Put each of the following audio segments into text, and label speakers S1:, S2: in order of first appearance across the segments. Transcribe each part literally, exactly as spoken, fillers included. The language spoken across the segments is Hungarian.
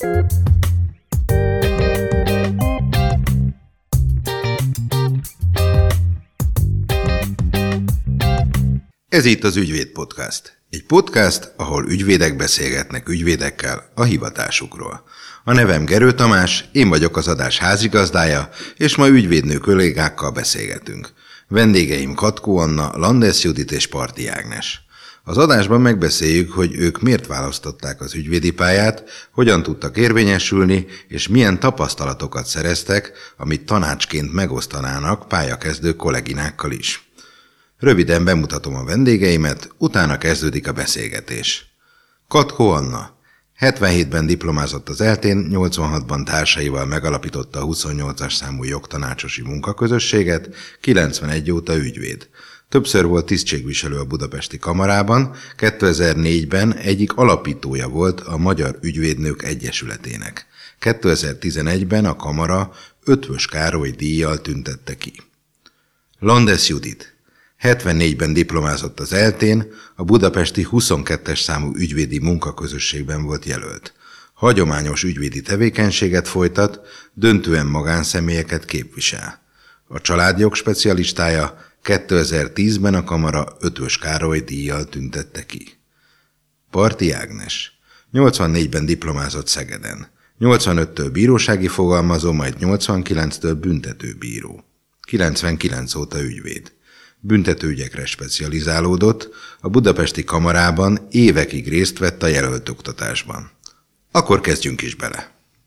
S1: Ez itt az Ügyvéd Podcast. Egy podcast, ahol ügyvédek beszélgetnek ügyvédekkel a hivatásukról. A nevem Gerő Tamás, én vagyok az adás házigazdája, és ma ügyvédnő kollégákkal beszélgetünk. Vendégeim Katkó Anna, Landes Judit és Parti Ágnes. Az adásban megbeszéljük, hogy ők miért választották az ügyvédi pályát, hogyan tudtak érvényesülni, és milyen tapasztalatokat szereztek, amit tanácsként megosztanának pályakezdő kolléginákkal is. Röviden bemutatom a vendégeimet, utána kezdődik a beszélgetés. Katkó Anna. hetvenhétben diplomázott az eltén, nyolcvanhatban társaival megalapította a huszonnyolcas számú jogtanácsosi munkaközösséget, kilencvenegy óta ügyvéd. Többször volt tisztségviselő a Budapesti Kamarában, kétezer-négyben egyik alapítója volt a Magyar Ügyvédnők Egyesületének. kétezer-tizenegyben a Kamara Ötvös Károly díjjal tüntette ki. Landes Judit. hetvennégyben diplomázott az eltén, a budapesti huszonkettes számú ügyvédi munkaközösségben volt jelölt. Hagyományos ügyvédi tevékenységet folytat, döntően magánszemélyeket képvisel. A családjog specialistája kétezer-tízben a Kamara Ötvös Károly díjjal tüntette ki. Parti Ágnes. nyolcvannégyben diplomázott Szegeden. nyolcvanöttől bírósági fogalmazó, majd nyolcvankilenctől büntetőbíró. kilencvenkilenc óta ügyvéd. Büntetőügyekre specializálódott, a Budapesti Kamarában évekig részt vett a jelölt oktatásban. Akkor kezdjünk is bele.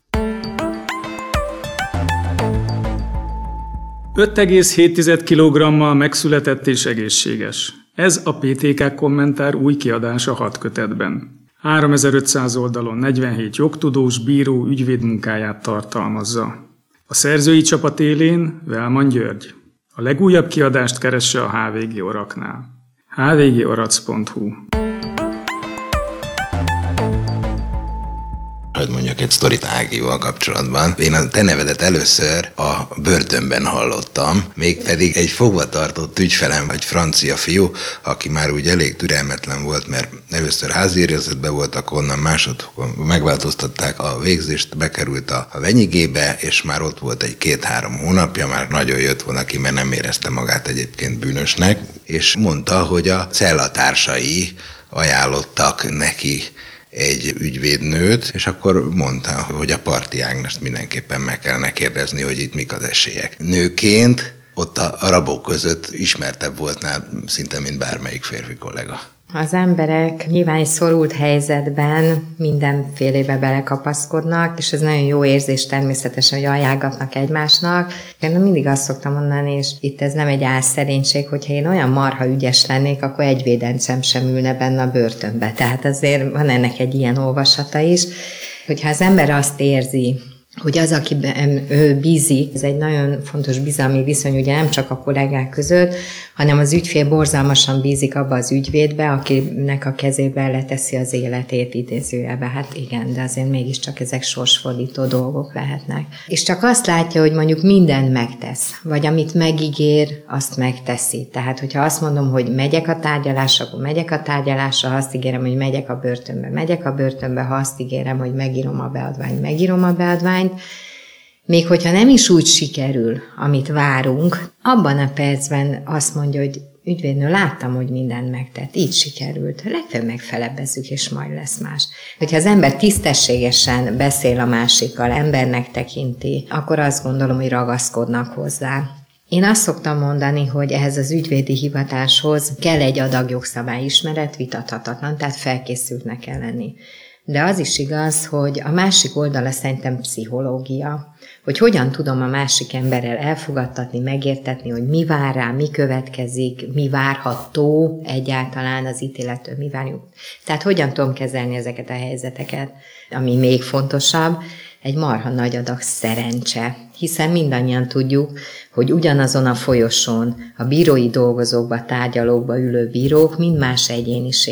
S2: öt egész hét kilogrammal megszületett és egészséges. Ez a pé té ká kommentár új kiadása hat kötetben. háromezer-ötszáz oldalon negyvenhét jogtudós, bíró, ügyvéd munkáját tartalmazza. A szerzői csapat élén Velman György. A legújabb kiadást keresse a há vé gé Oraknál. há vé gé orac pont hú.
S1: Hogy mondjak egy sztorit Ágival kapcsolatban. Én a te nevedet először a börtönben hallottam, mégpedig egy fogvatartott ügyfelem, egy francia fiú, aki már úgy elég türelmetlen volt, mert először háziőrizetben voltak, onnan másodkor megváltoztatták a végzést, bekerült a Venyigébe, és már ott volt egy két-három hónapja, már nagyon jött volna ki, mert nem érezte magát egyébként bűnösnek, és mondta, hogy a cellatársai ajánlottak neki egy ügyvédnőt, és akkor mondta, hogy a Parti Ágnest mindenképpen meg kellene kérdezni, hogy itt mik az esélyek. Nőként ott a, a rabok között ismertebb volt nál szinte, mint bármelyik férfi kollega.
S3: Az emberek nyilván egy szorult helyzetben mindenfélébe belekapaszkodnak, és ez nagyon jó érzés természetesen, hogy ajánlgatnak egymásnak. Én mindig azt szoktam mondani, és itt ez nem egy álszerénység, hogyha én olyan marha ügyes lennék, akkor egy védencem sem ülne benne a börtönbe. Tehát azért van ennek egy ilyen olvasata is, hogyha az ember azt érzi, hogy az, akiben ő bízik, ez egy nagyon fontos bizalmi viszony, ugye nem csak a kollégák között, hanem az ügyfél borzalmasan bízik abba az ügyvédbe, akinek a kezébe leteszi az életét idézőjelbe. Hát igen, de azért mégiscsak ezek sorsfordító dolgok lehetnek. És csak azt látja, hogy mondjuk mindent megtesz, vagy amit megígér, azt megteszi. Tehát, hogyha azt mondom, hogy megyek a tárgyalásra, akkor megyek a tárgyalásra, ha azt ígérem, hogy megyek a börtönbe, megyek a börtönbe, ha azt ígérem, hogy megírom a beadványt, megírom a beadványt. Még hogyha nem is úgy sikerül, amit várunk, abban a percben azt mondja, hogy ügyvédnő, láttam, hogy mindent megtett, így sikerült, legfeljebb megfelebezzük, és majd lesz más. Hogyha az ember tisztességesen beszél a másikkal, embernek tekinti, akkor azt gondolom, hogy ragaszkodnak hozzá. Én azt szoktam mondani, hogy ehhez az ügyvédi hivatáshoz kell egy adag jogszabályismeret, vitathatatlan, tehát felkészültnek kell lenni. De az is igaz, hogy a másik oldala szerintem pszichológia, hogy hogyan tudom a másik emberrel elfogadtatni, megértetni, hogy mi vár rá, mi következik, mi várható egyáltalán az ítélettől, mi várjuk. Tehát hogyan tudom kezelni ezeket a helyzeteket, ami még fontosabb, egy marha nagy adag szerencse, hiszen mindannyian tudjuk, hogy ugyanazon a folyosón a bírói dolgozókba, tárgyalókba ülő bírók mind más egyéniség.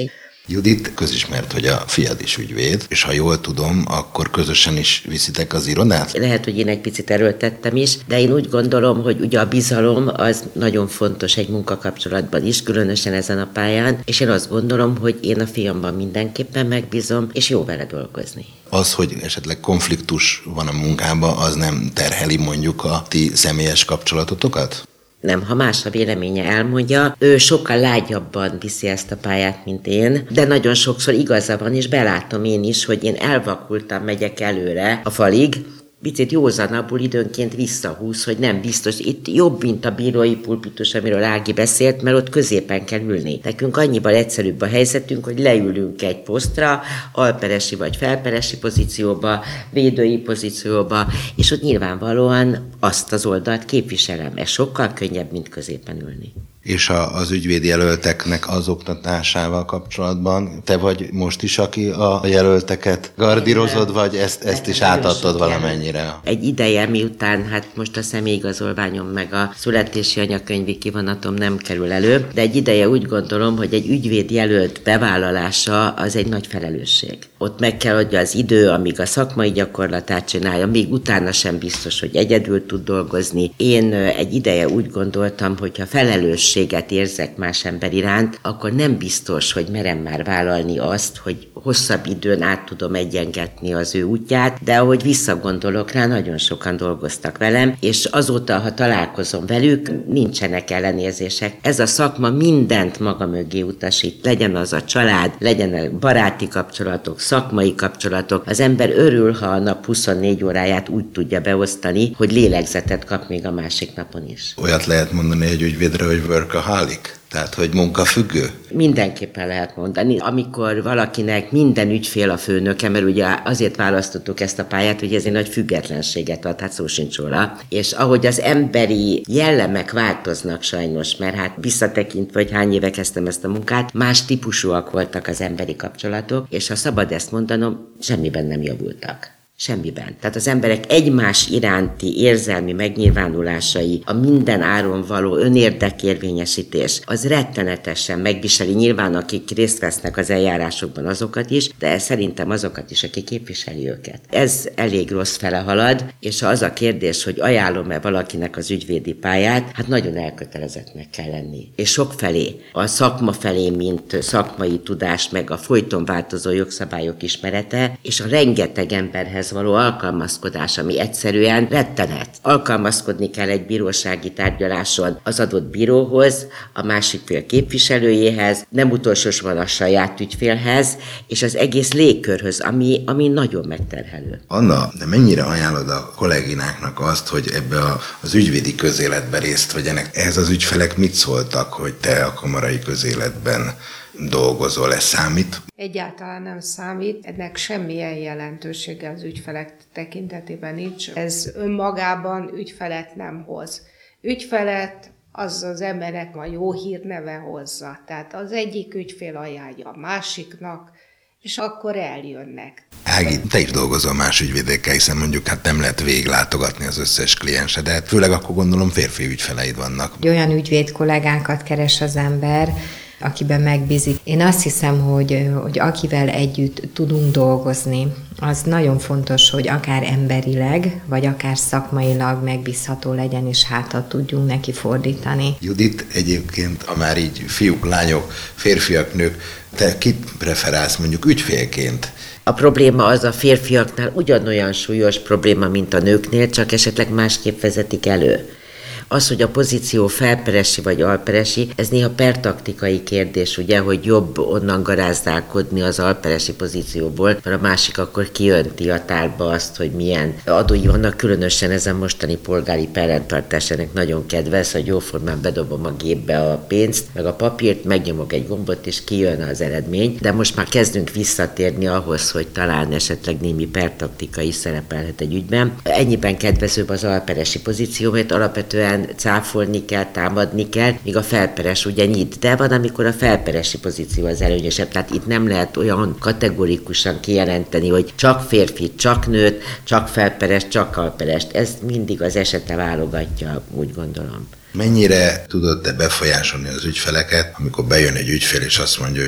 S1: Judit, közismert, hogy a fiad is ügyvéd, és ha jól tudom, akkor közösen is viszitek az irodát?
S4: Lehet, hogy én egy picit erőltettem is, de én úgy gondolom, hogy ugye a bizalom az nagyon fontos egy munkakapcsolatban is, különösen ezen a pályán, és én azt gondolom, hogy én a fiamban mindenképpen megbízom, és jó vele dolgozni.
S1: Az, hogy esetleg konfliktus van a munkában, az nem terheli mondjuk a ti személyes kapcsolatotokat?
S4: Nem, ha más a véleménye elmondja, ő sokkal lágyabban viszi ezt a pályát, mint én, de nagyon sokszor igaza van, és belátom én is, hogy én elvakultan megyek előre a falig, picit józanabbul időnként visszahúz, hogy nem biztos. Itt jobb, mint a bírói pulpitus, amiről Ági beszélt, mert ott középen kell ülni. Nekünk annyival egyszerűbb a helyzetünk, hogy leülünk egy posztra, alperesi vagy felperesi pozícióba, védői pozícióba, és ott nyilvánvalóan azt az oldalt képviselem. Ez sokkal könnyebb, mint középen ülni.
S1: És a, az ügyvédjelölteknek az oktatásával kapcsolatban te vagy most is, aki a jelölteket gardírozod, vagy ezt, ezt is átadtad valamennyire?
S4: Egy ideje, miután hát most a személyigazolványom meg a születési anyakönyvi kivonatom nem kerül elő, de egy ideje úgy gondolom, hogy egy ügyvédjelölt bevállalása az egy nagy felelősség. Ott meg kell adja az idő, amíg a szakmai gyakorlatát csinálja, még utána sem biztos, hogy egyedül tud dolgozni. Én egy ideje úgy gondoltam, hogyha felelősséget érzek más ember iránt, akkor nem biztos, hogy merem már vállalni azt, hogy hosszabb időn át tudom egyengetni az ő útját, de ahogy visszagondolok rá, nagyon sokan dolgoztak velem, és azóta, ha találkozom velük, nincsenek ellenérzések. Ez a szakma mindent maga mögé utasít, legyen az a család, legyen a baráti kapcsolatok, szakmai kapcsolatok. Az ember örül, ha a nap huszonnégy óráját úgy tudja beosztani, hogy lélegzetet kap még a másik napon is.
S1: Olyat lehet mondani egy ügyvédre, hogy workaholic? Tehát, hogy munkafüggő?
S4: Mindenképpen lehet mondani. Amikor valakinek minden ügyfél a főnöke, mert ugye azért választottuk ezt a pályát, hogy ez egy nagy függetlenséget ad, hát szó sincs róla. És ahogy az emberi jellemek változnak sajnos, mert hát visszatekintve, hogy hány éve kezdtem ezt a munkát, más típusúak voltak az emberi kapcsolatok, és ha szabad ezt mondanom, semmiben nem javultak. Semmiben. Tehát az emberek egymás iránti érzelmi megnyilvánulásai, a minden áron való önérdekérvényesítés, az rettenetesen megviseli nyilván, akik részt vesznek az eljárásokban azokat is, de szerintem azokat is, akik képviseli őket. Ez elég rossz fele halad, és ha az a kérdés, hogy ajánlom-e valakinek az ügyvédi pályát, hát nagyon elkötelezettnek kell lenni. És sok felé, a szakma felé, mint szakmai tudás, meg a folyton változó jogszabályok ismerete, és a rengeteg emberhez való alkalmazkodás, ami egyszerűen rettenet. Alkalmazkodni kell egy bírósági tárgyaláson az adott bíróhoz, a másik fél képviselőjéhez, nem utolsósorban a saját ügyfélhez, és az egész légkörhöz, ami, ami nagyon megterhelő.
S1: Anna, de mennyire ajánlod a kollégináknak azt, hogy ebbe a, az ügyvédi közéletben részt vegyenek? Ehhez az ügyfelek mit szóltak, hogy te a kamarai közéletben dolgozol, ez számít?
S5: Egyáltalán nem számít, ennek semmilyen jelentősége az ügyfelek tekintetében nincs. Ez önmagában ügyfelet nem hoz. Ügyfelet az az emberek a jó hírneve hozza. Tehát az egyik ügyfél ajánlja a másiknak, és akkor eljönnek.
S1: Ági, te is dolgozol más ügyvédekkel, hiszen mondjuk hát nem lehet végiglátogatni az összes kliensedet, főleg akkor gondolom férfi ügyfeleid vannak.
S3: Olyan ügyvéd kollégákat keres az ember, akiben megbízik. Én azt hiszem, hogy, hogy akivel együtt tudunk dolgozni, az nagyon fontos, hogy akár emberileg, vagy akár szakmailag megbízható legyen, és hátat tudjunk neki fordítani.
S1: Judit, egyébként, ha már így fiúk, lányok, férfiak, nők, te kit preferálsz mondjuk ügyfélként?
S4: A probléma az a férfiaknál ugyanolyan súlyos probléma, mint a nőknél, csak esetleg másképp vezetik elő. Az, hogy a pozíció felperesi vagy alperesi, ez néha pertaktikai kérdés, ugye, hogy jobb onnan garázdálkodni az alperesi pozícióból, mert a másik akkor kiönti a tárba azt, hogy milyen adói vannak, különösen ezen mostani polgári perrendtartás ennek nagyon kedves, hogy jóformán bedobom a gépbe a pénzt, meg a papírt, megnyomok egy gombot, és kijön az eredmény, de most már kezdünk visszatérni ahhoz, hogy talán esetleg némi pertaktika is szerepelhet egy ügyben. Ennyiben kedvezőbb az alperesi pozíció, mert alapvetően cáfolni kell, támadni kell, míg a felperes ugye nyit. De van, amikor a felperesi pozíció az előnyösebb. Tehát itt nem lehet olyan kategorikusan kijelenteni, hogy csak férfi, csak nőt, csak felperes, csak alperest. Ez mindig az esete válogatja, úgy gondolom.
S1: Mennyire tudod te befolyásolni az ügyfeleket, amikor bejön egy ügyfél, és azt mondja, hogy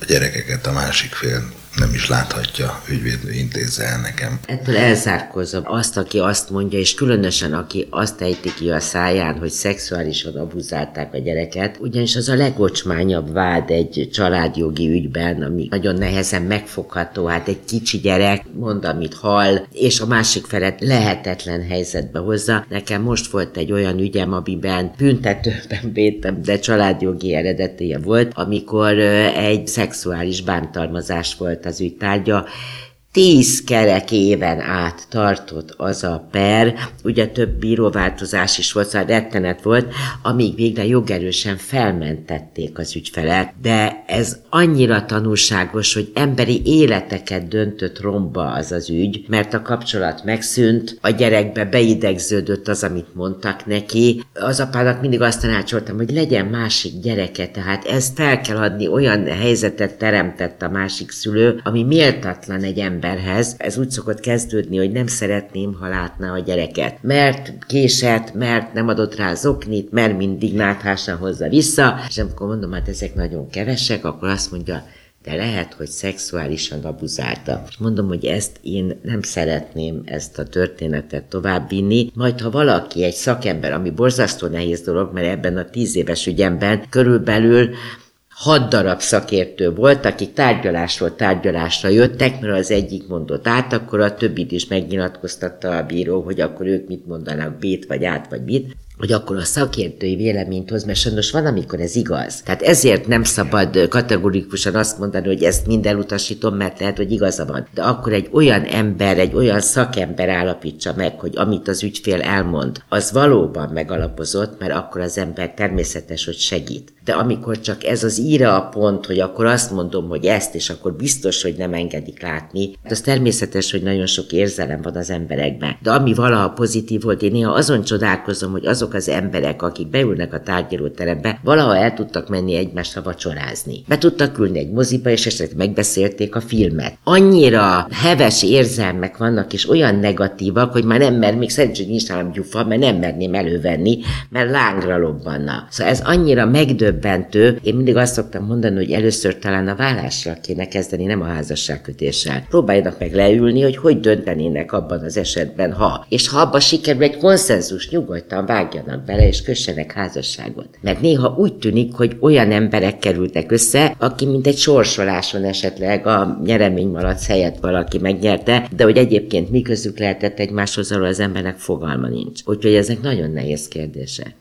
S1: a gyerekeket a másik fél nem is láthatja, ügyvédnő intézze el nekem.
S4: Ettől elzárkózom azt, aki azt mondja, és különösen aki azt ejti ki a száján, hogy szexuálisan abuzálták a gyereket, ugyanis az a legocsmányabb vád egy családjogi ügyben, ami nagyon nehezen megfogható, hát egy kicsi gyerek mond, amit hall, és a másik felet lehetetlen helyzetbe hozza. Nekem most volt egy olyan ügyem, amiben büntetőben védtem, de családjogi eredetéje volt, amikor egy szexuális bántalmazás volt az ügy tárgya. Tíz kerek éven át tartott az a per, ugye több bíróváltozás is volt, szóval rettenet volt, amíg végre jogerősen felmentették az ügyfelet, de ez annyira tanulságos, hogy emberi életeket döntött romba az az ügy, mert a kapcsolat megszűnt, a gyerekbe beidegződött az, amit mondtak neki. Az apának mindig azt tanácsoltam, hogy legyen másik gyereke, tehát ezt fel kell adni, olyan helyzetet teremtett a másik szülő, ami méltatlan egy ember. Emberhez. Ez úgy szokott kezdődni, hogy nem szeretném, ha látná a gyereket. Mert késett, mert nem adott rá zoknit, mert mindig náthásan hozza vissza, és amikor mondom, hát ezek nagyon kevesek, akkor azt mondja, de lehet, hogy szexuálisan abuzálta. Mondom, hogy ezt én nem szeretném ezt a történetet továbbvinni, majd ha valaki, egy szakember, ami borzasztó nehéz dolog, mert ebben a tíz éves ügyemben körülbelül hat darab szakértő volt, akik tárgyalásról tárgyalásra jöttek, mert az egyik mondott át, akkor a többit is megnyilatkoztatta a bíró, hogy akkor ők mit mondanak, B-t vagy át vagy mit, hogy akkor a szakértői véleményt hoz, mert sajnos van, amikor ez igaz. Tehát ezért nem szabad kategorikusan azt mondani, hogy ezt mind elutasítom, mert lehet, hogy igaza van. De akkor egy olyan ember, egy olyan szakember állapítsa meg, hogy amit az ügyfél elmond, az valóban megalapozott, mert akkor az ember természetes, hogy segít. De amikor csak ez az íra a pont, hogy akkor azt mondom, hogy ezt, és akkor biztos, hogy nem engedik látni, az természetes, hogy nagyon sok érzelem van az emberekben. De ami valaha pozitív volt, én néha azon csodálkozom, hogy azok az emberek, akik beülnek a tárgyalóterembe, valaha el tudtak menni egymásra vacsorázni. Be tudtak ülni egy moziba, és esetleg megbeszélték a filmet. Annyira heves érzelmek vannak, és olyan negatívak, hogy már nem mer, még szerencsé, hogy nincs nálam gyufa, mert nem merném elővenni, mert lángra lobbanna. Szóval ez annyira megdöbbentő. Én mindig azt szoktam mondani, hogy először talán a vállásra kéne kezdeni, nem a házasságkötéssel. Próbáljanak meg leülni, hogy hogy döntenének abban az esetben, ha. És ha abban sikerül egy konszenzus, nyugodtan vágjanak bele, és kössenek házasságot. Mert néha úgy tűnik, hogy olyan emberek kerültek össze, aki mint egy sorsoláson esetleg a nyereménymalac helyett valaki megnyerte, de hogy egyébként mi közük lehetett egymáshoz, arról az embernek fogalma nincs. Úgyhogy ezek nagyon nehéz kérdések.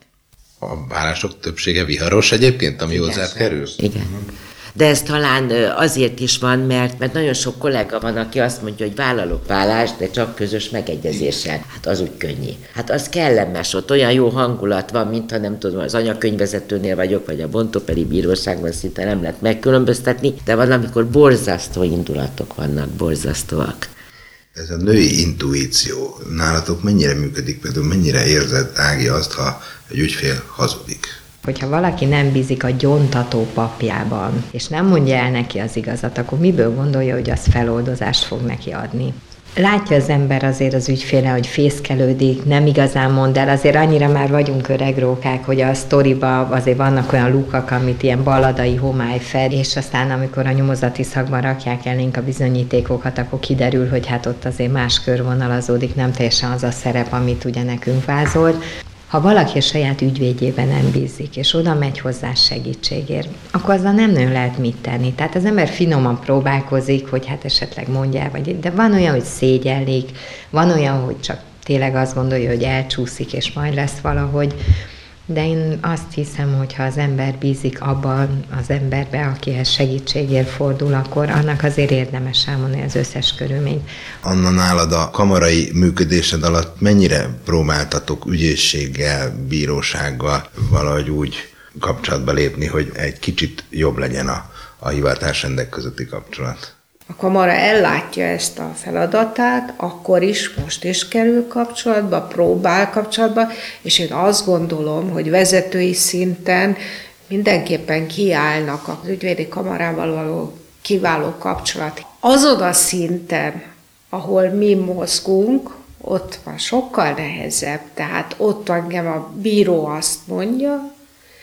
S1: A vállások többsége viharos egyébként, ami hozzá kerül?
S4: Igen. De ez talán azért is van, mert, mert nagyon sok kollega van, aki azt mondja, hogy vállalok vállást, de csak közös megegyezéssel. Hát az úgy könnyű. Hát az kellemes, ott olyan jó hangulat van, mintha nem tudom, az anyakönyvvezetőnél vagyok, vagy a Bontoperi bíróságban szinte nem lehet megkülönböztetni, de van, amikor borzasztó indulatok vannak, borzasztóak.
S1: Ez a női intuíció nálatok mennyire működik, például mennyire érzed, Ági, azt, ha egy ügyfél hazudik?
S3: Hogyha valaki nem bízik a gyóntató papjában, és nem mondja el neki az igazat, akkor miből gondolja, hogy az feloldozást fog neki adni? Látja az ember azért az ügyféle, hogy fészkelődik, nem igazán mond el, azért annyira már vagyunk öregrókák, hogy a sztoriba azért vannak olyan lukak, amit ilyen balladai homály fed, és aztán amikor a nyomozati szakban rakják elénk a bizonyítékokat, akkor kiderül, hogy hát ott azért más körvonalazódik, nem teljesen az a szerep, amit ugye nekünk vázolt. Ha valaki a saját ügyvédjében nem bízik, és oda megy hozzá segítségért, akkor azzal nem nagyon lehet mit tenni. Tehát az ember finoman próbálkozik, hogy hát esetleg mondjál, vagy, de van olyan, hogy szégyellik, van olyan, hogy csak tényleg azt gondolja, hogy elcsúszik, és majd lesz valahogy. De én azt hiszem, hogy ha az ember bízik abban az emberbe, akihez segítségért fordul, akkor annak azért érdemes elmondani az összes körülményt.
S1: Anna, nálad a kamarai működésed alatt mennyire próbáltatok ügyészséggel, bírósággal valahogy úgy kapcsolatba lépni, hogy egy kicsit jobb legyen a, a hivatásrendek közötti kapcsolat?
S5: A kamara ellátja ezt a feladatát, akkor is, most is kerül kapcsolatba, próbál kapcsolatba, és én azt gondolom, hogy vezetői szinten mindenképpen kiállnak az ügyvédi kamarával való kiváló kapcsolat. Azon a szinten, ahol mi mozgunk, ott van sokkal nehezebb, tehát ott engem a bíró azt mondja,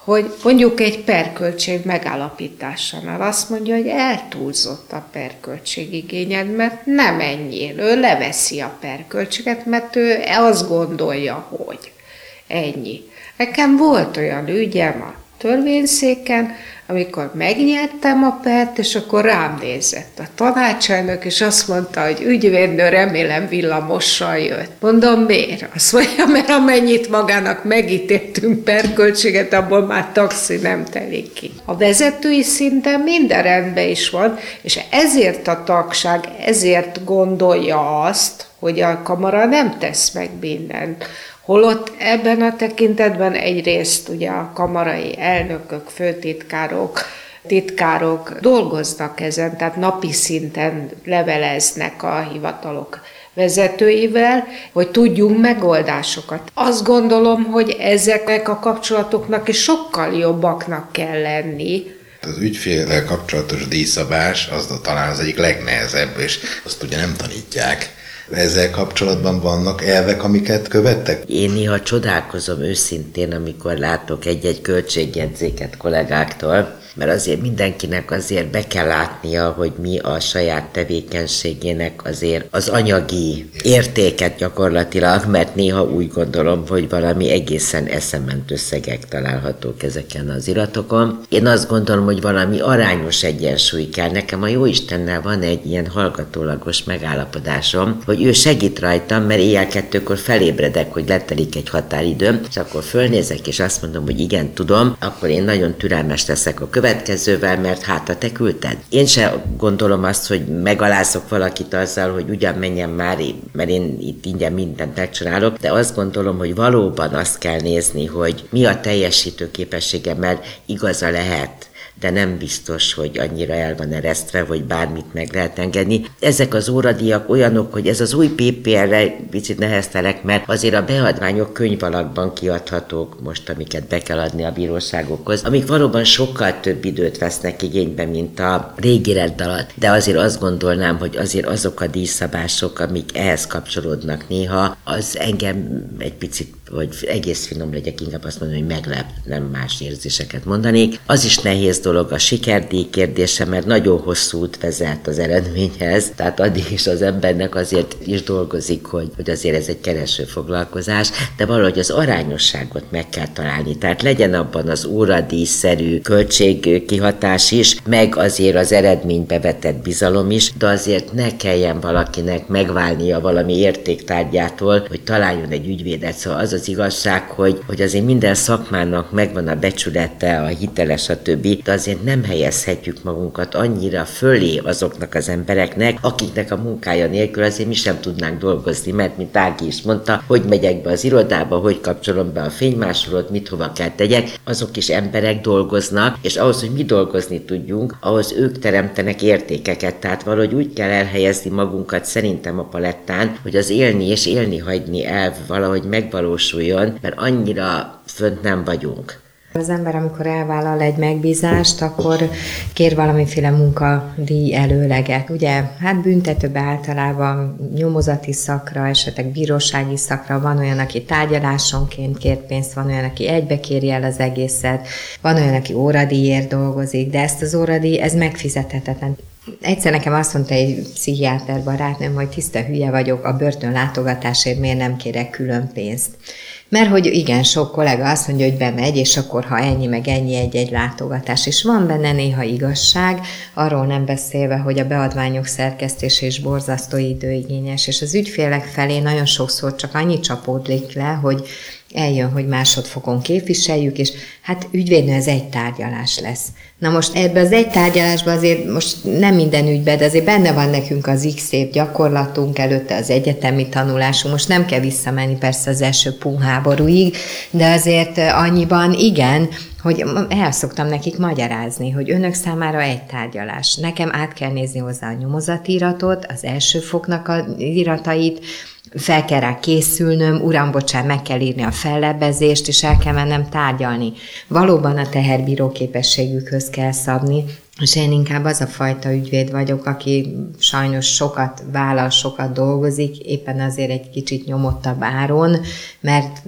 S5: hogy mondjuk egy perköltség megállapításánál azt mondja, hogy eltúlzott a perköltségigényed, mert nem ennyi. Ő leveszi a perköltséget, mert ő azt gondolja, hogy ennyi. Nekem volt olyan ügyem a törvényszéken, amikor megnyertem a pert, és akkor rám nézett a tanácselnök, és azt mondta, hogy ügyvédnő, remélem villamossal jött. Mondom, miért? Azt mondja, mert amennyit magának megítéltünk perköltséget, abból már taxi nem telik ki. A vezetői szinten minden rendben is van, és ezért a tagság, ezért gondolja azt, hogy a kamara nem tesz meg mindent. Holott ebben a tekintetben egyrészt ugye a kamarai elnökök, főtitkárok, titkárok dolgoznak ezen, tehát napi szinten leveleznek a hivatalok vezetőivel, hogy tudjunk megoldásokat. Azt gondolom, hogy ezeknek a kapcsolatoknak is sokkal jobbaknak kell lenni.
S1: Az ügyféllel kapcsolatos díjszabás az talán az egyik legnehezebb, és azt ugye nem tanítják. Ezzel kapcsolatban vannak elvek, amiket követtek?
S4: Én néha csodálkozom őszintén, amikor látok egy-egy költségjegyzéket kollégáktól, mert azért mindenkinek azért be kell látnia, hogy mi a saját tevékenységének azért az anyagi értéket gyakorlatilag, mert néha úgy gondolom, hogy valami egészen eszement összegek találhatók ezeken az iratokon. Én azt gondolom, hogy valami arányos egyensúly kell. Nekem a Jóistennel van egy ilyen hallgatólagos megállapodásom, hogy ő segít rajtam, mert éjjel kettőkor felébredek, hogy letelik egy határidőm, és akkor fölnézek, és azt mondom, hogy igen, tudom, akkor én nagyon türelmes leszek a következővel, mert hát a te küldted. Én se gondolom azt, hogy megalázok valakit azzal, hogy ugyan menjen már, mert én itt ingyen mindent megcsinálok, de azt gondolom, hogy valóban azt kell nézni, hogy mi a teljesítő képessége, mert igaza lehet, de nem biztos, hogy annyira el van eresztve, hogy bármit meg lehet engedni. Ezek az óradíjak olyanok, hogy ez az új pé pé er-re picit neheztelek, mert azért a beadványok könyvalakban kiadhatók most, amiket be kell adni a bíróságokhoz, amik valóban sokkal több időt vesznek igénybe, mint a régi rend alatt. De azért azt gondolnám, hogy azért azok a díjszabások, amik ehhez kapcsolódnak néha, az engem egy picit, hogy egész finom legyek, inkább azt mondom, hogy meglep, nem más érzéseket mondanék. Az is nehéz dolog a sikerdíj kérdése, mert nagyon hosszú út vezet az eredményhez, tehát addig is az embernek azért is dolgozik, hogy, hogy azért ez egy kereső foglalkozás, de valahogy az arányosságot meg kell találni, tehát legyen abban az óradíjszerű költségkihatás is, meg azért az eredménybe vetett bizalom is, de azért ne kelljen valakinek megválnia valami értéktárgyától, hogy találjon egy ügyvédet. Szóval az az igazság, hogy, hogy azért minden szakmának megvan a becsülete, a hitele, stb., de azért nem helyezhetjük magunkat annyira fölé azoknak az embereknek, akiknek a munkája nélkül azért mi sem tudnánk dolgozni, mert mint Ági is mondta, hogy megyek be az irodába, hogy kapcsolom be a fénymásolót, mit hova kell tegyek, azok is emberek dolgoznak, és ahhoz, hogy mi dolgozni tudjunk, ahhoz ők teremtenek értékeket, tehát valahogy úgy kell elhelyezni magunkat szerintem a palettán, hogy az élni és élni hagyni elv valahogy megvalósuljon, mert annyira fönt nem vagyunk.
S3: Az ember, amikor elvállal egy megbízást, akkor kér valamiféle munkadíj előleget. Ugye, hát büntetőben általában nyomozati szakra, esetleg bírósági szakra, van olyan, aki tárgyalásonként kér pénzt, van olyan, aki egybe kéri el az egészet, van olyan, aki óradíjért dolgozik, de ezt az óradíj, ez megfizethetetlen. Egyszer nekem azt mondta egy pszichiáter barátnőm, hogy tiszta hülye vagyok, a börtön látogatásért miért nem kérek külön pénzt. Mert hogy igen, sok kollega azt mondja, hogy bemegy, és akkor ha ennyi meg ennyi egy-egy látogatás, és van benne néha igazság, arról nem beszélve, hogy a beadványok szerkesztése is borzasztó időigényes, és az ügyfélek felé nagyon sokszor csak annyi csapódlik le, hogy eljön, hogy másodfokon képviseljük, és hát ügyvédnő, ez egy tárgyalás lesz. Na most ebbe az egy tárgyalásban azért most nem minden ügyben, de azért benne van nekünk az x év gyakorlatunk, előtte az egyetemi tanulásunk, most nem kell visszamenni persze az első punháborúig, de azért annyiban igen, hogy el szoktam nekik magyarázni, hogy önök számára egy tárgyalás. Nekem át kell nézni hozzá a nyomozati iratot, az első foknak az iratait, fel kell rá készülnöm, uram, bocsánat, meg kell írni a fellebbezést, és el kell mennem tárgyalni. Valóban a teherbíró képességükhöz kell szabni, és én inkább az a fajta ügyvéd vagyok, aki sajnos sokat vállal, sokat dolgozik, éppen azért egy kicsit nyomottabb áron, mert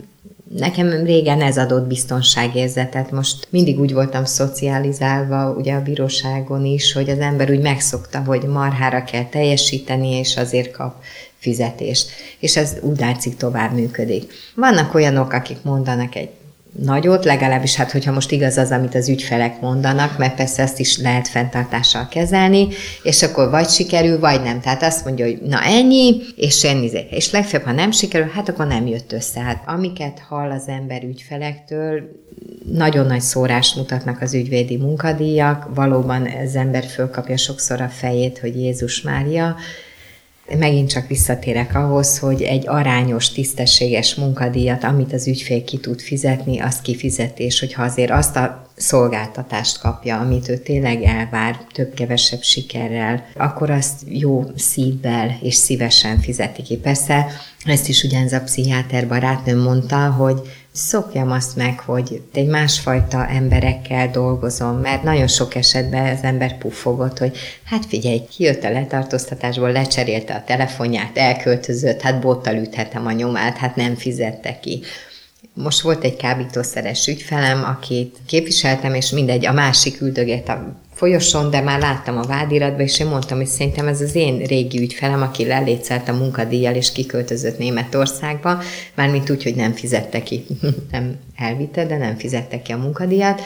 S3: Nekem régen ez adott biztonságérzetet. Most mindig úgy voltam szocializálva, ugye a bíróságon is, hogy az ember úgy megszokta, hogy marhára kell teljesíteni, és azért kap fizetést. És ez úgy látszik tovább működik. Vannak olyanok, akik mondanak egy nagyot, legalábbis hát, hogyha most igaz az, amit az ügyfelek mondanak, mert persze ezt is lehet fenntartással kezelni, és akkor vagy sikerül, vagy nem. Tehát azt mondja, hogy na ennyi, és ennyi. És legfeljebb, ha nem sikerül, hát akkor nem jött össze. Hát amiket hall az ember ügyfelektől, nagyon nagy szórást mutatnak az ügyvédi munkadíjak, valóban az ember fölkapja sokszor a fejét, hogy Jézus Mária. Megint csak visszatérek ahhoz, hogy egy arányos, tisztességes munkadíjat, amit az ügyfél ki tud fizetni, azt kifizeti, és hogyha azért azt a szolgáltatást kapja, amit ő tényleg elvár, több-kevesebb sikerrel, akkor azt jó szívvel és szívesen fizeti ki. Persze ezt is ugyanez a pszichiáter barátnőm mondta, hogy szokjam azt meg, hogy egy másfajta emberekkel dolgozom, mert nagyon sok esetben az ember puffogott, hogy hát figyelj, kijött a letartóztatásból, lecserélte a telefonját, elköltözött, hát bottal üthetem a nyomát, hát nem fizette ki. Most volt egy kábítószeres ügyfelem, akit képviseltem, és mindegy, a másik üldögélt a folyosón, de már láttam a vádiratban, és én mondtam, hogy szerintem ez az én régi ügyfelem, aki lelécelt a munkadíjjal, és kiköltözött Németországba, mármint úgy, hogy nem fizette ki, nem elvitte, de nem fizette ki a munkadíjat,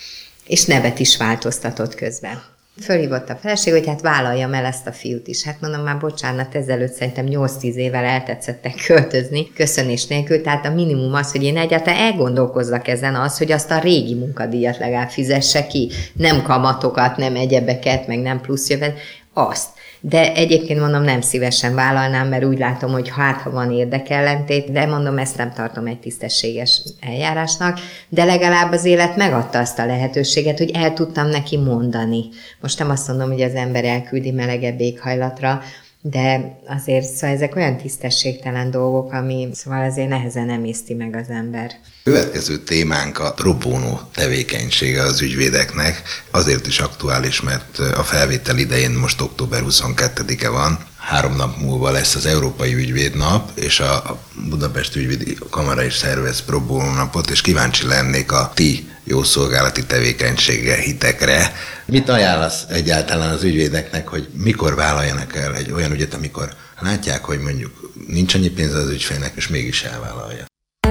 S3: és nevet is változtatott közben. Fölhívott a feleség, hogy hát vállaljam el ezt a fiút is. Hát mondom, már bocsánat, ezelőtt szerintem nyolc-tíz évvel eltetszettek költözni, köszönés nélkül, tehát a minimum az, hogy én egyáltalán elgondolkozzak ezen az, hogy azt a régi munkadíjat legalább fizesse ki, nem kamatokat, nem egyebeket, meg nem plusz jövet, azt. De egyébként mondom, nem szívesen vállalnám, mert úgy látom, hogy hát, ha van érdekellentét, de mondom, ezt nem tartom egy tisztességes eljárásnak, de legalább az élet megadta azt a lehetőséget, hogy el tudtam neki mondani. Most nem azt mondom, hogy az ember elküldi melegebb éghajlatra, de azért szóval ezek olyan tisztességtelen dolgok, ami szóval azért nehezen emészti meg az ember.
S1: Következő témánk a pro bono tevékenysége az ügyvédeknek. Azért is aktuális, mert a felvétel idején most október huszonkettedike van. Három nap múlva lesz az Európai Ügyvédnap, és a Budapesti Ügyvédi Kamara is szervez pro bono napot, és kíváncsi lennék a ti jó szolgálati tevékenységre, hitekre. Mit ajánlasz egyáltalán az ügyvédeknek, hogy mikor vállaljanak el egy olyan ügyet, amikor látják, hogy mondjuk nincs annyi pénz az ügyfélnek, és mégis elvállalja?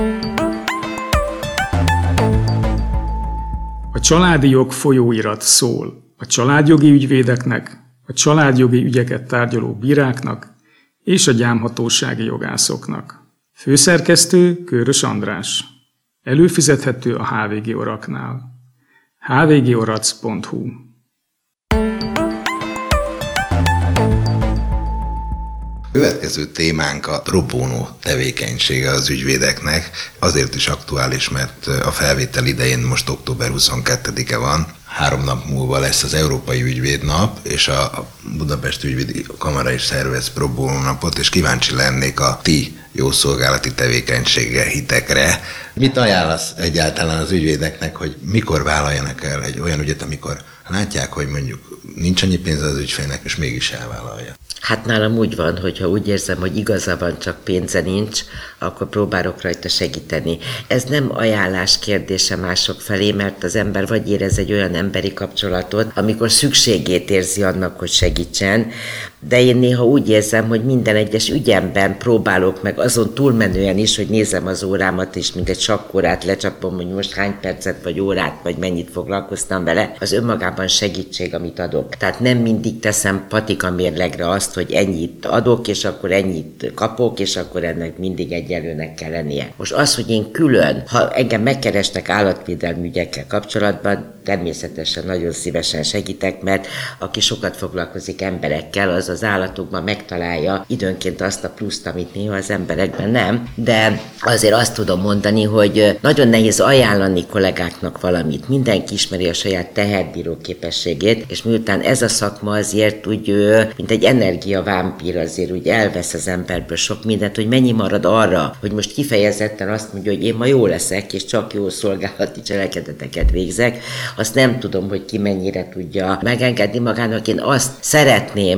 S2: A családi jog folyóirat szól a családjogi ügyvédeknek, a családjogi ügyeket tárgyaló bíráknak és a gyámhatósági jogászoknak. Főszerkesztő Kőrös András. Előfizethető a há vé gé Oraknál. há vé gé orac pont hú.
S1: Következő témánk a pro bono tevékenysége az ügyvédeknek. Azért is aktuális, mert a felvétel idején most október huszonkettedike van. Három nap múlva lesz az Európai Ügyvédnap, és a Budapesti Ügyvédi Kamara is szervez pro bono napot, és kíváncsi lennék a ti jó szolgálati tevékenységre, hitekre. Mit ajánlasz egyáltalán az ügyvédeknek, hogy mikor vállaljanak el egy olyan ügyet, amikor látják, hogy mondjuk nincs annyi pénz az ügyfélnek, és mégis elvállalja?
S4: Hát nálam úgy van, hogyha úgy érzem, hogy igaza van, csak pénze nincs, akkor próbálok rajta segíteni. Ez nem ajánlás kérdése mások felé, mert az ember vagy érez egy olyan emberi kapcsolatot, amikor szükségét érzi annak, hogy segítsen, de én néha úgy érzem, hogy minden egyes ügyemben próbálok meg azon túlmenően is, hogy nézem az órámat is, mint egy sakkórát lecsapom, hogy most hány percet vagy órát, vagy mennyit foglalkoztam vele, az önmagában segítség, amit adok. Tehát nem mindig teszem patika mérlegre azt, hogy ennyit adok, és akkor ennyit kapok, és akkor ennek mindig egyenlőnek kell lennie. Most az, hogy én külön, ha engem megkeresnek állatvédelmi ügyekkel kapcsolatban, természetesen nagyon szívesen segítek, mert aki sokat foglalkozik emberekkel, az az állatokban megtalálja időnként azt a pluszt, amit néha az emberekben nem, de azért azt tudom mondani, hogy nagyon nehéz ajánlani kollégáknak valamit. Mindenki ismeri a saját teherbíró képességét, és miután ez a szakma azért úgy, mint egy energiavámpír, azért úgy elvesz az emberből sok mindent, hogy mennyi marad arra, hogy most kifejezetten azt mondja, hogy én ma jó leszek, és csak jó szolgálati cselekedeteket végzek, azt nem tudom, hogy ki mennyire tudja megengedni magának. Én azt szeretném mondani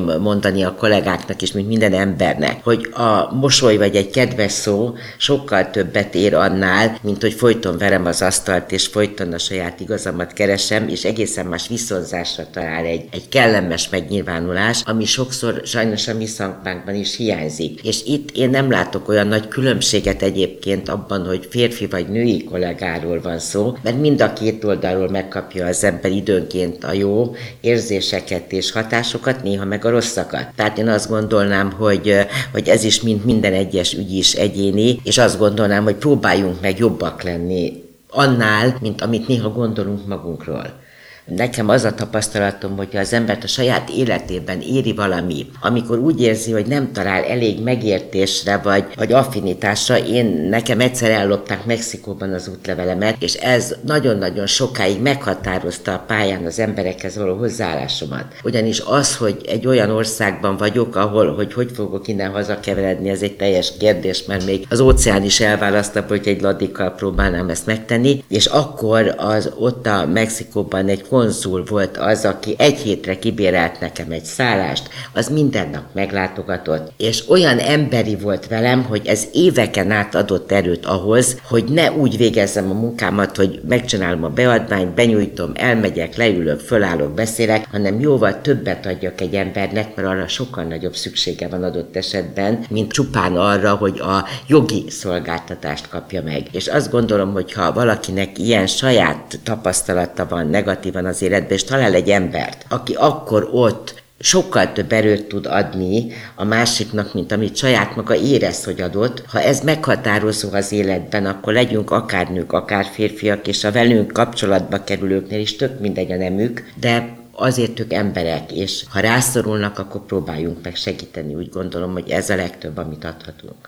S4: mondani a kollégáknak is, mint minden embernek, hogy a mosoly vagy egy kedves szó sokkal többet ér annál, mint hogy folyton verem az asztalt, és folyton a saját igazamat keresem, és egészen más viszonzásra talál egy, egy kellemes megnyilvánulás, ami sokszor sajnos a mi szakmánkban is hiányzik. És itt én nem látok olyan nagy különbséget egyébként abban, hogy férfi vagy női kollégáról van szó, mert mind a két oldalról megkapja az ember időnként a jó érzéseket és hatásokat, néha meg a rosszakat. Tehát én azt gondolnám, hogy, hogy ez is mint minden egyes ügy is egyéni, és azt gondolnám, hogy próbáljunk meg jobbak lenni annál, mint amit néha gondolunk magunkról. Nekem az a tapasztalatom, hogyha az embert a saját életében éri valami, amikor úgy érzi, hogy nem talál elég megértésre vagy, vagy affinitásra, én nekem egyszer ellopták Mexikóban az útlevelemet, és ez nagyon-nagyon sokáig meghatározta a pályán az emberekhez való hozzáállásomat. Ugyanis az, hogy egy olyan országban vagyok, ahol hogy hogy fogok innen hazakeveredni, ez egy teljes kérdés, mert még az óceán is elválasztja, hogy egy ladikkal próbálnám ezt megtenni, és akkor az ott a Mexikóban egy konzul volt az, aki egy hétre kibérelt nekem egy szállást, az minden nap meglátogatott, és olyan emberi volt velem, hogy ez éveken át adott erőt ahhoz, hogy ne úgy végezzem a munkámat, hogy megcsinálom a beadványt, benyújtom, elmegyek, leülök, fölállok, beszélek, hanem jóval többet adjak egy embernek, mert arra sokkal nagyobb szüksége van adott esetben, mint csupán arra, hogy a jogi szolgáltatást kapja meg. És azt gondolom, hogy ha valakinek ilyen saját tapasztalata van negatívan az életben, és talál egy embert, aki akkor ott sokkal több erőt tud adni a másiknak, mint amit saját maga érez, hogy adott. Ha ez meghatározó az életben, akkor legyünk akár nők, akár férfiak, és a velünk kapcsolatba kerülőknél is tök mindegy a nemük, de azért ők emberek, és ha rászorulnak, akkor próbáljunk meg segíteni. Úgy gondolom, hogy ez a legtöbb, amit adhatunk.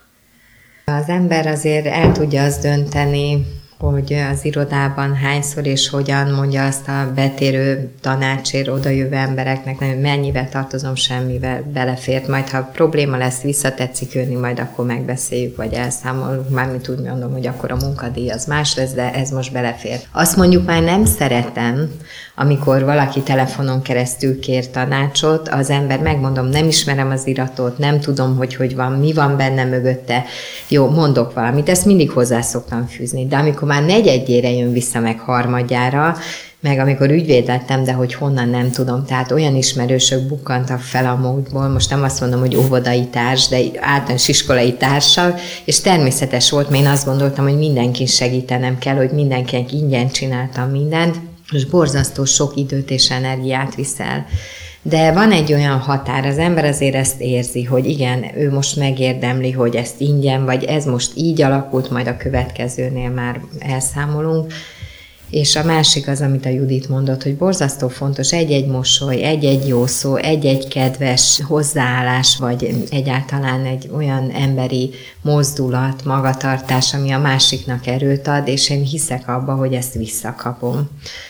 S3: Az ember azért el tudja azt dönteni, hogy az irodában hányszor és hogyan mondja azt a betérő tanácsért odajövő embereknek, hogy mennyivel tartozom, semmivel belefért, majd ha probléma lesz, visszatetszik jönni, majd akkor megbeszéljük, vagy elszámolunk, mármint úgy mondom, hogy akkor a munkadíj az más lesz, de ez most belefér. Azt mondjuk már nem szeretem, amikor valaki telefonon keresztül kér tanácsot, az ember, megmondom, nem ismerem az iratot, nem tudom, hogy hogy van, mi van benne mögötte, jó, mondok valamit, ezt mindig hozzá szoktam fűzni, de amikor már negyedjére jön vissza meg harmadjára, meg amikor ügyvéd lettem, de hogy honnan nem tudom, tehát olyan ismerősök bukkantak fel a múltból, most nem azt mondom, hogy óvodai társ, de általános iskolai társak, és természetes volt, mert én azt gondoltam, hogy mindenkin segítenem kell, hogy mindenkinek ingyen csináltam mindent, és borzasztó sok időt és energiát viszel. De van egy olyan határ, az ember azért ezt érzi, hogy igen, ő most megérdemli, hogy ezt ingyen, vagy ez most így alakult, majd a következőnél már elszámolunk. És a másik az, amit a Judit mondott, hogy borzasztó fontos egy-egy mosoly, egy-egy jó szó, egy-egy kedves hozzáállás, vagy egyáltalán egy olyan emberi mozdulat, magatartás, ami a másiknak erőt ad, és én hiszek abba, hogy ezt visszakapom.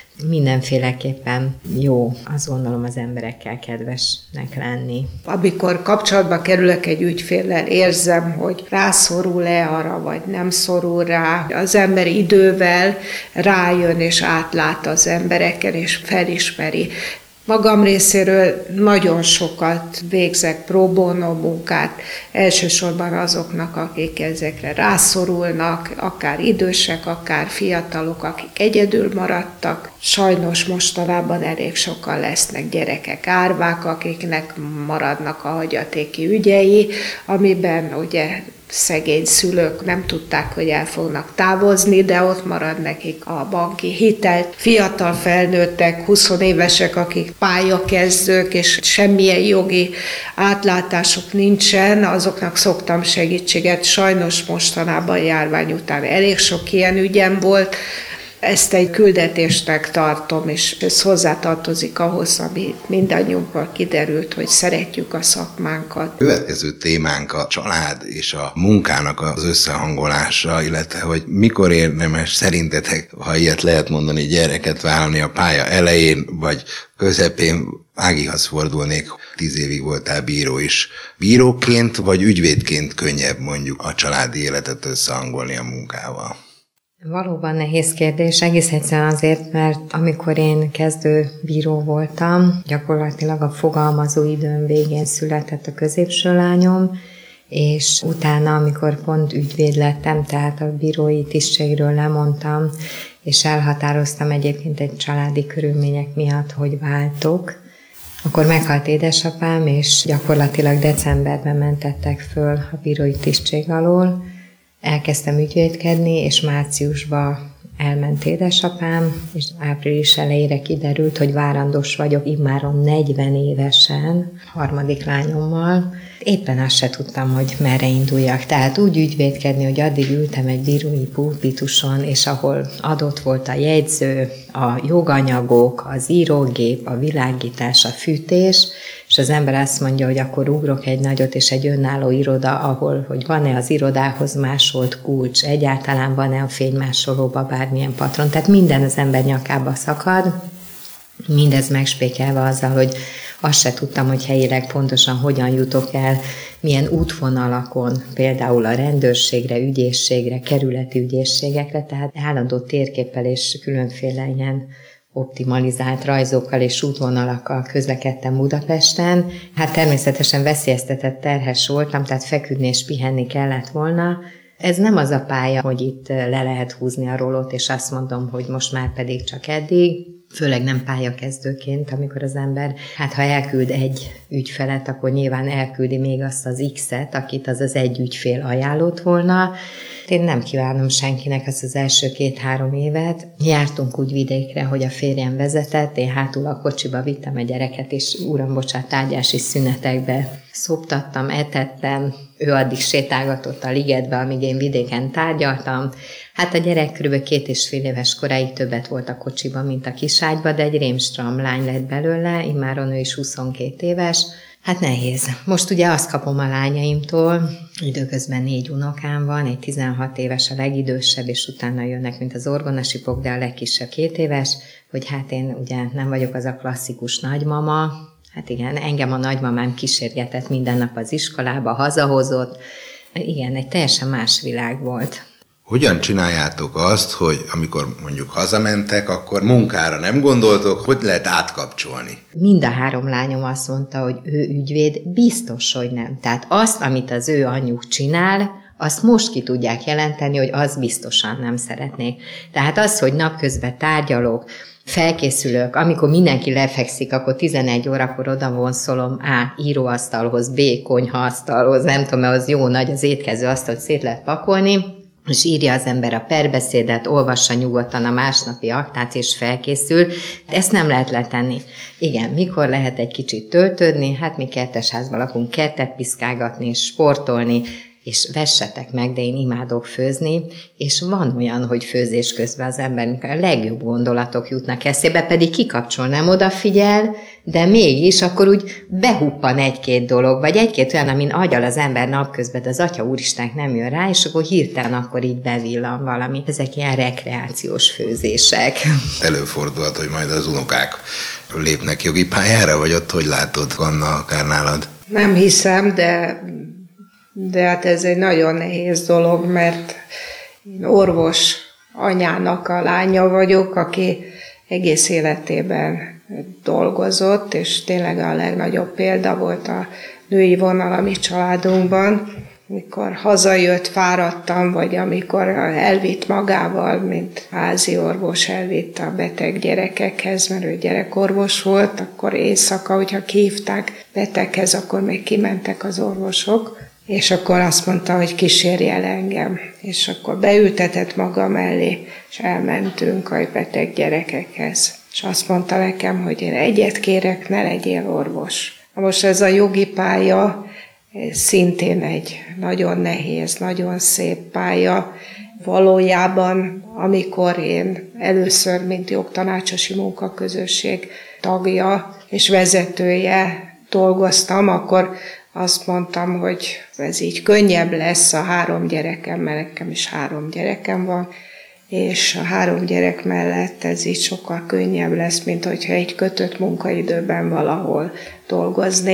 S3: Mindenféleképpen jó, azt gondolom, az emberekkel kedvesnek lenni.
S5: Amikor kapcsolatba kerülök egy ügyféllel, érzem, hogy rászorul-e arra, vagy nem szorul rá. Az ember idővel rájön és átlát az embereken, és felismeri. Magam részéről nagyon sokat végzek pro bono munkát, elsősorban azoknak, akik ezekre rászorulnak, akár idősek, akár fiatalok, akik egyedül maradtak. Sajnos mostanában elég sokan lesznek gyerekek, árvák, akiknek maradnak a hagyatéki ügyei, amiben ugye szegény szülők nem tudták, hogy el fognak távozni, de ott marad nekik a banki hitel. Fiatal felnőttek, huszonévesek, akik pályakezdők, és semmilyen jogi átlátásuk nincsen, azoknak szoktam segítséget. Sajnos mostanában járvány után elég sok ilyen ügyem volt. Ezt egy küldetésnek tartom, és ez hozzátartozik ahhoz, ami mindannyiunkban kiderült, hogy szeretjük a szakmánkat.
S1: Következő témánk a család és a munkának az összehangolása, illetve hogy mikor érdemes szerintetek, ha ilyet lehet mondani, gyereket vállalni a pálya elején, vagy közepén. Ágihoz fordulnék, tíz évig voltál bíró is. Bíróként vagy ügyvédként könnyebb mondjuk a családi életet összehangolni a munkával?
S3: Valóban nehéz kérdés, egész egyszerűen azért, mert amikor én kezdő bíró voltam, gyakorlatilag a fogalmazó időm végén született a középső lányom, és utána, amikor pont ügyvéd lettem, tehát a bírói tisztségről lemondtam, és elhatároztam egyébként egy családi körülmények miatt, hogy váltok, akkor meghalt édesapám, és gyakorlatilag decemberben mentettek föl a bírói tisztség alól. Elkezdtem ügyvédkedni, és márciusban elment édesapám, és április elejére kiderült, hogy várandós vagyok immáron negyven évesen, harmadik lányommal. Éppen azt se tudtam, hogy merre induljak. Tehát úgy ügyvédkedni, hogy addig ültem egy bírói pulpituson, és ahol adott volt a jegyző, a joganyagok, az írógép, a világítás, a fűtés, és az ember azt mondja, hogy akkor ugrok egy nagyot, és egy önálló iroda, ahol, hogy van-e az irodához másolt kulcs, egyáltalán van-e a fénymásolóba bármilyen patron, tehát minden az ember nyakába szakad, mindez megspékelve azzal, hogy azt se tudtam, hogy helyileg pontosan hogyan jutok el, milyen útvonalakon, például a rendőrségre, ügyészségre, kerületi ügyészségekre, tehát állandó térképpel és különféle ilyen optimalizált rajzokkal és útvonalakkal közlekedtem Budapesten. Hát természetesen veszélyeztetett terhes voltam, tehát feküdni és pihenni kellett volna. Ez nem az a pálya, hogy itt le lehet húzni a rólót, és azt mondom, hogy most már pedig csak eddig. Főleg nem pályakezdőként, amikor az ember, hát ha elküld egy ügyfelet, akkor nyilván elküldi még azt az X-et, akit az az egy ügyfél ajánlott volna. Én nem kívánom senkinek azt az első két-három évet. Jártunk úgy vidékre, hogy a férjem vezetett, én hátul a kocsiba vittem a gyereket, és uram, bocsánat, tárgyási szünetekbe szoptattam, etettem, ő addig sétálgatott a ligetbe, amíg én vidéken tárgyaltam. Hát a gyerek kb. két és fél éves koráig többet volt a kocsiban, mint a kiságyba, de egy rémstram lány lett belőle, immáron ő is huszonkét éves. Hát nehéz. Most ugye azt kapom a lányaimtól, időközben négy unokám van, egy tizenhat éves a legidősebb, és utána jönnek, mint az orgonasipok, de a legkisebb két éves, hogy hát én ugye nem vagyok az a klasszikus nagymama. Hát igen, engem a nagymamám kísérgetett minden nap az iskolába, hazahozott. Igen, egy teljesen más világ volt.
S1: Hogyan csináljátok azt, hogy amikor mondjuk hazamentek, akkor munkára nem gondoltok, hogy lehet átkapcsolni?
S3: Mind a három lányom azt mondta, hogy ő ügyvéd, biztos, hogy nem. Tehát azt, amit az ő anyjuk csinál, azt most ki tudják jelenteni, hogy az biztosan nem szeretnék. Tehát az, hogy napközben tárgyalok, felkészülök, amikor mindenki lefekszik, akkor tizenegy órakor oda vonszolom A. íróasztalhoz, B. konyhaasztalhoz, nem tudom, mert az jó nagy, az étkező asztalt szét lehet pakolni, és írja az ember a perbeszédet, olvassa nyugodtan a másnapi aktát, és felkészül. Ezt nem lehet letenni. Igen, mikor lehet egy kicsit töltődni? Hát mi kertesházban lakunk, kertet piszkálgatni, sportolni, és vessetek meg, de én imádok főzni, és van olyan, hogy főzés közben az embernek a legjobb gondolatok jutnak eszébe, pedig kikapcsol, nem odafigyel, de mégis akkor úgy behuppan egy-két dolog, vagy egy-két olyan, amin agyal az ember napközben, de az Atya Úristennek nem jön rá, és akkor hirtelen akkor így bevillan valami. Ezek ilyen rekreációs főzések.
S1: Előfordulhat, hogy majd az unokák lépnek jogi pályára, vagy ott hogy látod, Anna, akár nálad?
S5: Nem hiszem, de... De hát ez egy nagyon nehéz dolog, mert én orvos anyának a lánya vagyok, aki egész életében dolgozott, és tényleg a legnagyobb példa volt a női vonal a mi családunkban. Amikor hazajött, fáradtam, vagy amikor elvitt magával, mint házi orvos, elvitt a beteg gyerekekhez, mert ő gyerekorvos volt, akkor éjszaka, hogyha kihívták beteghez, akkor még kimentek az orvosok, és akkor azt mondta, hogy kísérj el engem. És akkor beültetett maga mellé, és elmentünk a beteg gyerekekhez. És azt mondta nekem, hogy én egyet kérek, ne legyél orvos. Most ez a jogi pálya szintén egy nagyon nehéz, nagyon szép pálya. Valójában, amikor én először, mint jogtanácsosi munkaközösség tagja és vezetője dolgoztam, akkor azt mondtam, hogy ez így könnyebb lesz a három gyerekem, mert nekem is három gyerekem van, és a három gyerek mellett ez így sokkal könnyebb lesz, mint hogyha egy kötött munkaidőben valahol dolgoznék.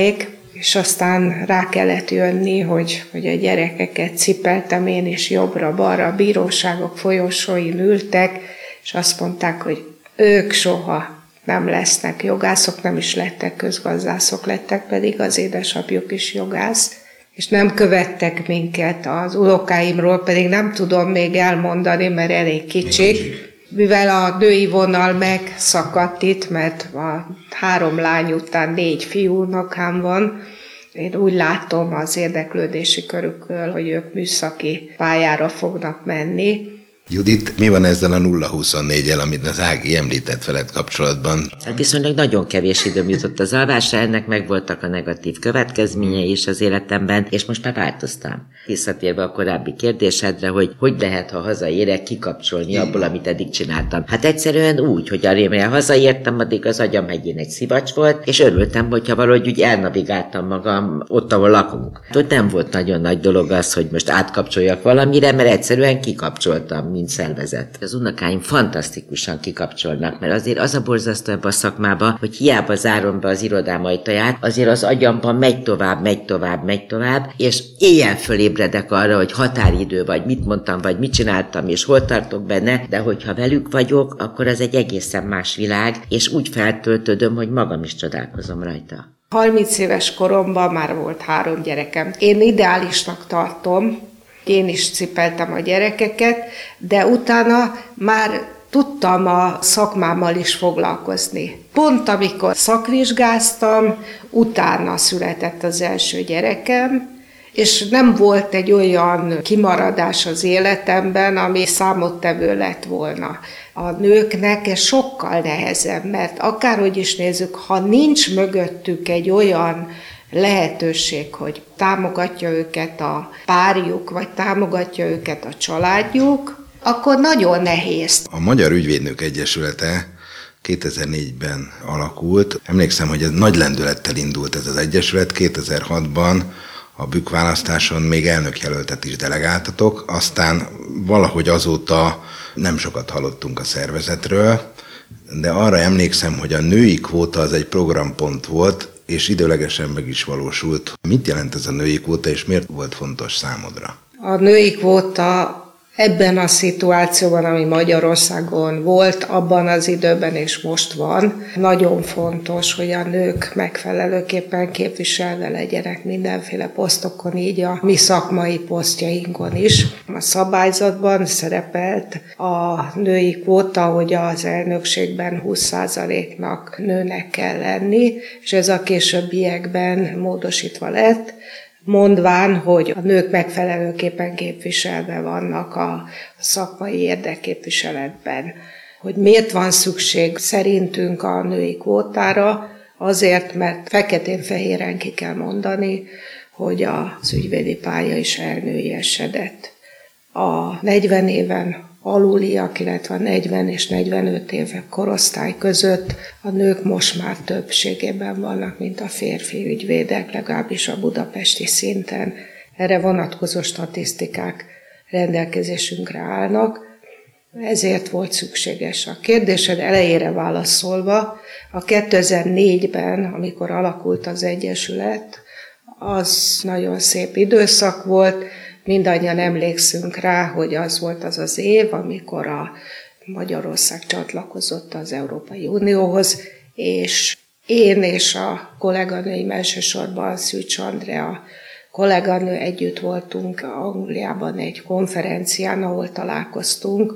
S5: és aztán rá kellett jönni, hogy, hogy a gyerekeket cipeltem én is jobbra-balra, a bíróságok folyosóin ültek, és azt mondták, hogy ők soha nem lesznek jogászok, nem is lettek közgazdászok, lettek pedig az édesapjuk is jogász, és nem követtek minket. Az unokáimról pedig nem tudom még elmondani, mert elég kicsik, mivel a női vonal megszakadt itt, mert a három lány után négy fiú unokám van. Én úgy látom az érdeklődési körükről, hogy ők műszaki pályára fognak menni.
S1: Judit, mi van ezzel a nulla huszonnégyel, amit az Ági említett veled kapcsolatban?
S4: Hát viszonylag nagyon kevés időm jutott az alvásra, ennek megvoltak a negatív következményei is az életemben, és most már változtam. Visszatérve a korábbi kérdésedre, hogy hogy lehet, ha hazaérek, kikapcsolni abból, amit eddig csináltam. Hát egyszerűen úgy, hogy amire hazaértem, addig az agyam hegyén egy szivacs volt, és örültem, hogyha valahogy úgy elnavigáltam magam ott, ahol lakunk. Hogy nem volt nagyon nagy dolog az, hogy most átkapcsoljak valamire, mert egyszerűen kikapcsoltam, mint szervezet. Az unokáim fantasztikusan kikapcsolnak, mert azért az a borzasztó ebben a szakmában, hogy hiába zárom be az irodám ajtaját, azért az agyamban megy tovább, megy tovább, megy tovább, és éjjel fölébredek arra, hogy határidő, vagy mit mondtam, vagy mit csináltam, és hol tartok benne, de hogyha velük vagyok, akkor az egy egészen más világ, és úgy feltöltődöm, hogy magam is csodálkozom rajta.
S5: harminc éves koromban már volt három gyerekem. Én ideálisnak tartom, én is cipeltem a gyerekeket, de utána már tudtam a szakmámmal is foglalkozni. Pont amikor szakvizsgáztam, utána született az első gyerekem, és nem volt egy olyan kimaradás az életemben, ami számottevő lett volna. A nőknek ez sokkal nehezebb, mert akárhogy is nézzük, ha nincs mögöttük egy olyan lehetőség, hogy támogatja őket a párjuk, vagy támogatja őket a családjuk, akkor nagyon nehéz.
S1: A Magyar Ügyvédnők Egyesülete kétezer-négyben alakult. Emlékszem, hogy ez nagy lendülettel indult ez az egyesület. kétezer-hatban a bükkválasztáson még elnökjelöltet is delegáltatok, aztán valahogy azóta nem sokat hallottunk a szervezetről, de arra emlékszem, hogy a női kvóta az egy programpont volt, és időlegesen meg is valósult. Mit jelent ez a női kvóta, és miért volt fontos számodra?
S5: A női kvóta ebben a szituációban, ami Magyarországon volt, abban az időben és most van, nagyon fontos, hogy a nők megfelelőképpen képviselve legyenek mindenféle posztokon, így a mi szakmai posztjainkon is. A szabályzatban szerepelt a női kvóta, hogy az elnökségben húsz százaléknak nőnek kell lenni, és ez a későbbiekben módosítva lett, mondván, hogy a nők megfelelőképpen képviselve vannak a szakmai érdekképviseletben. Hogy miért van szükség szerintünk a női kvótára? Azért, mert feketén-fehéren ki kell mondani, hogy az ügyvédi pálya is elnőiesedett. A negyven éven aluliak, illetve a negyven és negyvenöt éve korosztály között a nők most már többségében vannak, mint a férfi ügyvédek, legalábbis a budapesti szinten. Erre vonatkozó statisztikák rendelkezésünkre állnak, ezért volt szükséges. A kérdésed elejére válaszolva, a kétezer-négyben, amikor alakult az Egyesület, az nagyon szép időszak volt. Mindannyian emlékszünk rá, hogy az volt az az év, amikor a Magyarország csatlakozott az Európai Unióhoz, és én és a kolléganőim, elsősorban Szűcs Andrea kolléganő együtt voltunk Angliában egy konferencián, ahol találkoztunk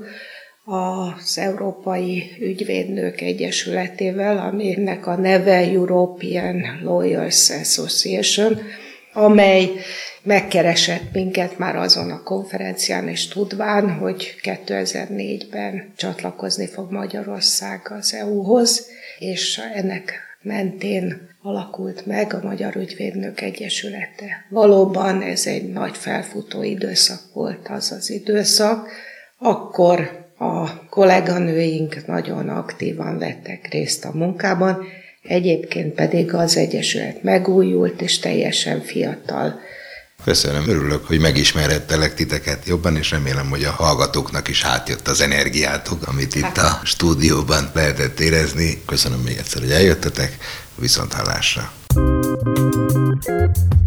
S5: az Európai Ügyvédnők Egyesületével, aminek a neve European Lawyers Association, amely megkeresett minket már azon a konferencián, és tudván, hogy kétezer-négyben csatlakozni fog Magyarország az é u-hoz, és ennek mentén alakult meg a Magyar Ügyvédnők Egyesülete. Valóban ez egy nagy felfutó időszak volt az az időszak. Akkor a kolléganőink nagyon aktívan vettek részt a munkában, egyébként pedig az Egyesület megújult és teljesen fiatal.
S1: Köszönöm, örülök, hogy megismerhettelek titeket jobban, és remélem, hogy a hallgatóknak is átjött az energiátok, amit itt a stúdióban lehetett érezni. Köszönöm még egyszer, hogy eljöttetek, viszonthallásra.
S6: Thank you.